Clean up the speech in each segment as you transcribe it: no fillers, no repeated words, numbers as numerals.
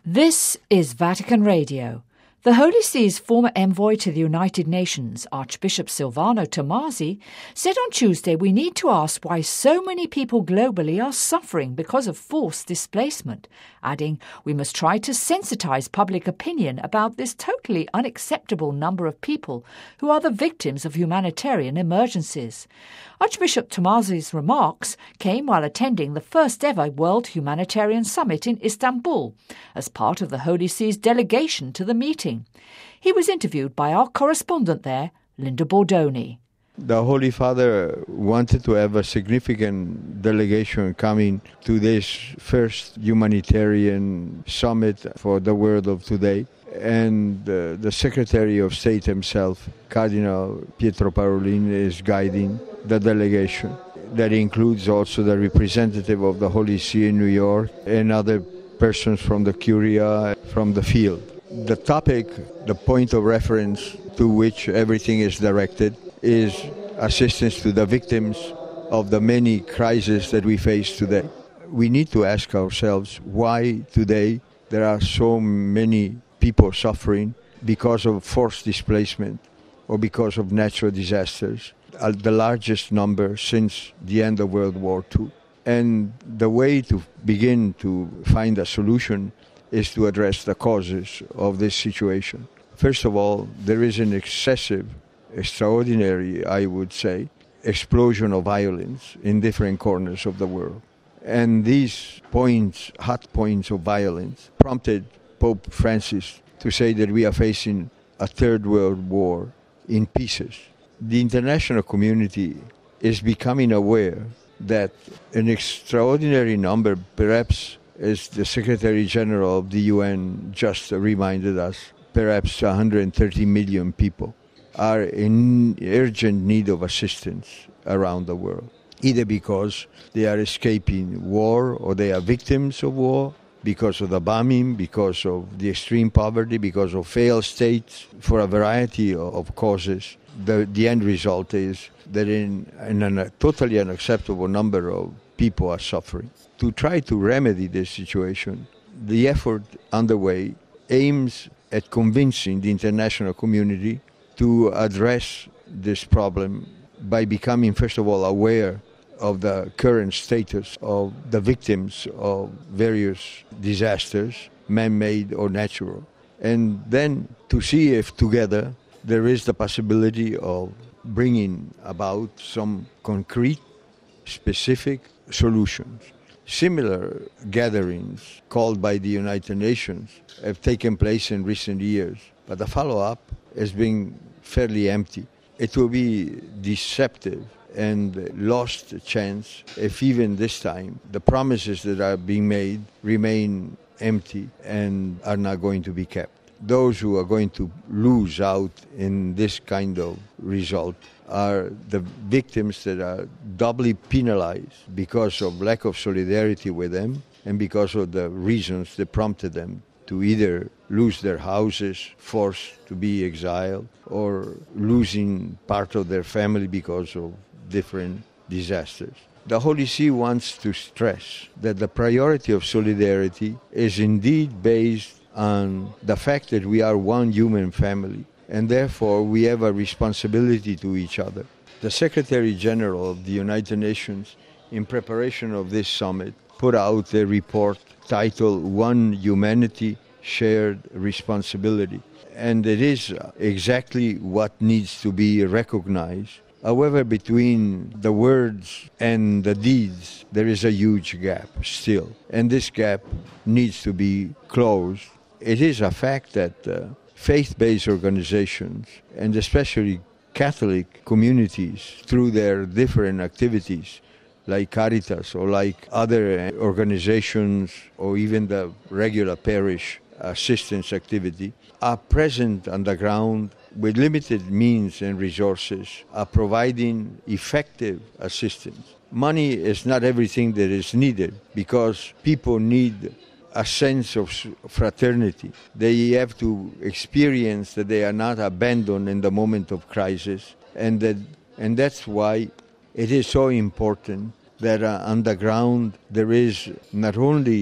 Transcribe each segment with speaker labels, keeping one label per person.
Speaker 1: This is Vatican Radio. The Holy See's former envoy to the United Nations, Archbishop Silvano Tomasi, said on Tuesday we need to ask why so many people globally are suffering because of forced displacement, adding we must try to sensitize public opinion about this totally unacceptable number of people who are the victims of humanitarian emergencies. Archbishop Tomasi's remarks came while attending the first ever World Humanitarian Summit in Istanbul as part of the Holy See's delegation to the meeting. He was interviewed by our correspondent there, Linda Bordoni.
Speaker 2: The Holy Father wanted to have a significant delegation coming to this first humanitarian summit for the world of today. And the Secretary of State himself, Cardinal Pietro Parolin, is guiding the delegation. That includes also the representative of the Holy See in New York and other persons from the Curia, from the field. The topic, the point of reference to which everything is directed, is assistance to the victims of the many crises that we face today. We need to ask ourselves why today there are so many people suffering because of forced displacement or because of natural disasters, the largest number since the end of World War II. And the way to begin to find a solution is to address the causes of this situation. First of all, there is an excessive, extraordinary, I would say, explosion of violence in different corners of the world. And these points, hot points of violence, prompted Pope Francis to say that we are facing a third world war in pieces. The international community is becoming aware that an extraordinary number, perhaps as the Secretary General of the UN just reminded us, perhaps 130 million people are in urgent need of assistance around the world, either because they are escaping war or they are victims of war, because of the bombing, because of the extreme poverty, because of failed states, for a variety of causes. The end result is that in a totally unacceptable number of people are suffering. To try to remedy this situation, the effort underway aims at convincing the international community to address this problem by becoming, first of all, aware of the current status of the victims of various disasters, man-made or natural, and then to see if together there is the possibility of bringing about some concrete, specific solutions. Similar gatherings called by the United Nations have taken place in recent years, but the follow-up has been fairly empty. It will be deceptive and lost chance if even this time the promises that are being made remain empty and are not going to be kept. Those who are going to lose out in this kind of result are the victims that are doubly penalized because of lack of solidarity with them and because of the reasons that prompted them to either lose their houses, forced to be exiled, or losing part of their family because of different disasters. The Holy See wants to stress that the priority of solidarity is indeed based on the fact that we are one human family, and therefore we have a responsibility to each other. The Secretary General of the United Nations, in preparation of this summit, put out a report titled One Humanity, Shared Responsibility. And it is exactly what needs to be recognized. However, between the words and the deeds, there is a huge gap still. And this gap needs to be closed. It is a fact that faith-based organizations, and especially Catholic communities, through their different activities, like Caritas or like other organizations or even the regular parish assistance activity, are present on the ground with limited means and resources, are providing effective assistance. Money is not everything that is needed because people need a sense of fraternity. They have to experience that they are not abandoned in the moment of crisis, and that's why it is so important that on the ground there is not only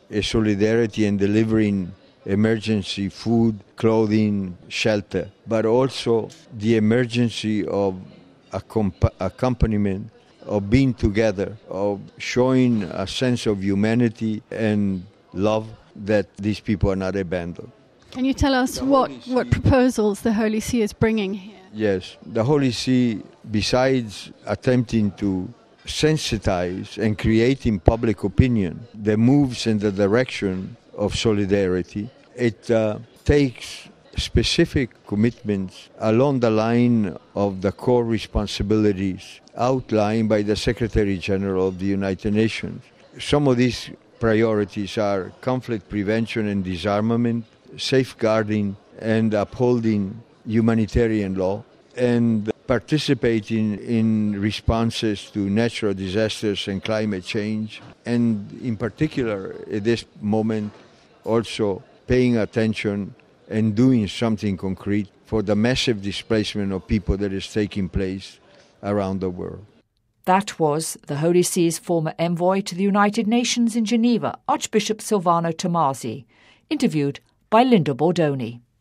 Speaker 2: a solidarity and delivering emergency food, clothing, shelter, but also the emergency of accompaniment, of being together, of showing a sense of humanity and love that these people are not abandoned.
Speaker 3: Can you tell us what proposals the Holy See is bringing here?
Speaker 2: Yes, the Holy See, besides attempting to sensitize and creating public opinion that moves in the direction of solidarity, it takes specific commitments along the line of the core responsibilities outlined by the Secretary General of the United Nations. Some of these priorities are conflict prevention and disarmament, safeguarding and upholding humanitarian law, and participating in responses to natural disasters and climate change, and in particular at this moment also paying attention and doing something concrete for the massive displacement of people that is taking place around the world.
Speaker 1: That was the Holy See's former envoy to the United Nations in Geneva, Archbishop Silvano Tomasi, interviewed by Linda Bordoni.